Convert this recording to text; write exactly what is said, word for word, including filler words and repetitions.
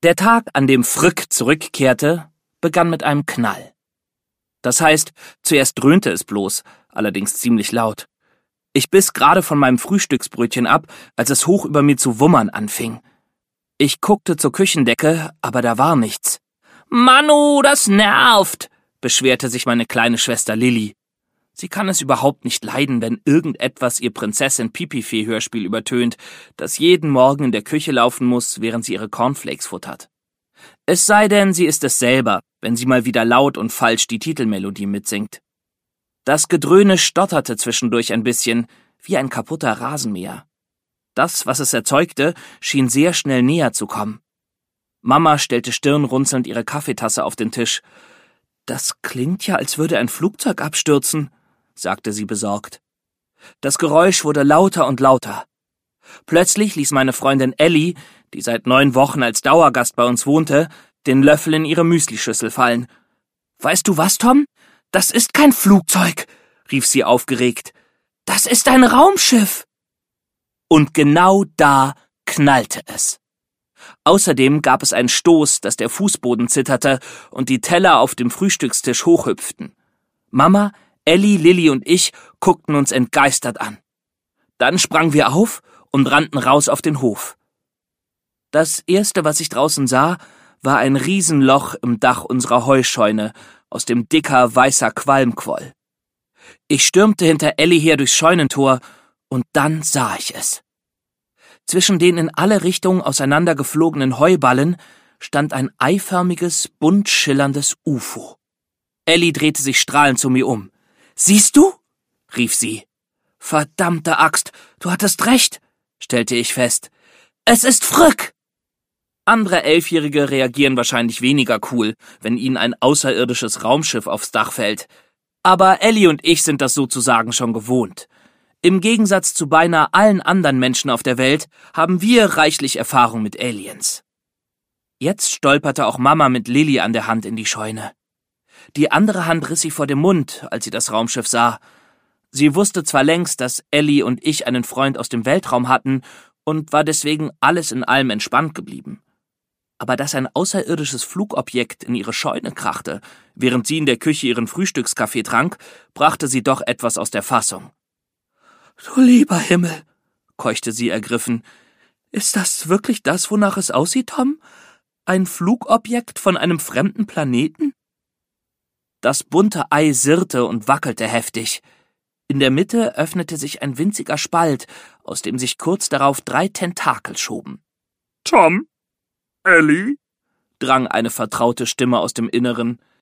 Der Tag, an dem Frück zurückkehrte, begann mit einem Knall. Das heißt, zuerst dröhnte es bloß, allerdings ziemlich laut. Ich biss gerade von meinem Frühstücksbrötchen ab, als es hoch über mir zu wummern anfing. Ich guckte zur Küchendecke, aber da war nichts. »Manu, das nervt«, beschwerte sich meine kleine Schwester Lilli. Sie kann es überhaupt nicht leiden, wenn irgendetwas ihr Prinzessin-Pipifee-Hörspiel übertönt, das jeden Morgen in der Küche laufen muss, während sie ihre Cornflakes futtert. Es sei denn, sie ist es selber, wenn sie mal wieder laut und falsch die Titelmelodie mitsingt. Das Gedröhne stotterte zwischendurch ein bisschen, wie ein kaputter Rasenmäher. Das, was es erzeugte, schien sehr schnell näher zu kommen. Mama stellte stirnrunzelnd ihre Kaffeetasse auf den Tisch. »Das klingt ja, als würde ein Flugzeug abstürzen«, sagte sie besorgt. Das Geräusch wurde lauter und lauter. Plötzlich ließ meine Freundin Ellie, die seit neun Wochen als Dauergast bei uns wohnte, den Löffel in ihre Müslischüssel fallen. »Weißt du was, Tom? Das ist kein Flugzeug«, rief sie aufgeregt. »Das ist ein Raumschiff!« Und genau da knallte es. Außerdem gab es einen Stoß, dass der Fußboden zitterte und die Teller auf dem Frühstückstisch hochhüpften. Mama, Ellie, Lilli und ich guckten uns entgeistert an. Dann sprangen wir auf und rannten raus auf den Hof. Das Erste, was ich draußen sah, war ein Riesenloch im Dach unserer Heuscheune, aus dem dicker, weißer Qualm quoll. Ich stürmte hinter Ellie her durchs Scheunentor, und dann sah ich es. Zwischen den in alle Richtungen auseinandergeflogenen Heuballen stand ein eiförmiges, bunt schillerndes U F O. Ellie drehte sich strahlend zu mir um. »Siehst du?« rief sie. »Verdammte Axt, du hattest recht«, stellte ich fest. »Es ist Frück!« Andere Elfjährige reagieren wahrscheinlich weniger cool, wenn ihnen ein außerirdisches Raumschiff aufs Dach fällt. Aber Ellie und ich sind das sozusagen schon gewohnt. Im Gegensatz zu beinahe allen anderen Menschen auf der Welt haben wir reichlich Erfahrung mit Aliens. Jetzt stolperte auch Mama mit Lilli an der Hand in die Scheune. Die andere Hand riss sie vor dem Mund, als sie das Raumschiff sah. Sie wusste zwar längst, dass Ellie und ich einen Freund aus dem Weltraum hatten und war deswegen alles in allem entspannt geblieben. Aber dass ein außerirdisches Flugobjekt in ihre Scheune krachte, während sie in der Küche ihren Frühstückskaffee trank, brachte sie doch etwas aus der Fassung. »Du lieber Himmel«, keuchte sie ergriffen. »Ist das wirklich das, wonach es aussieht, Tom? Ein Flugobjekt von einem fremden Planeten?« Das bunte Ei sirrte und wackelte heftig. In der Mitte öffnete sich ein winziger Spalt, aus dem sich kurz darauf drei Tentakel schoben. »Tom? Ellie?« drang eine vertraute Stimme aus dem Inneren.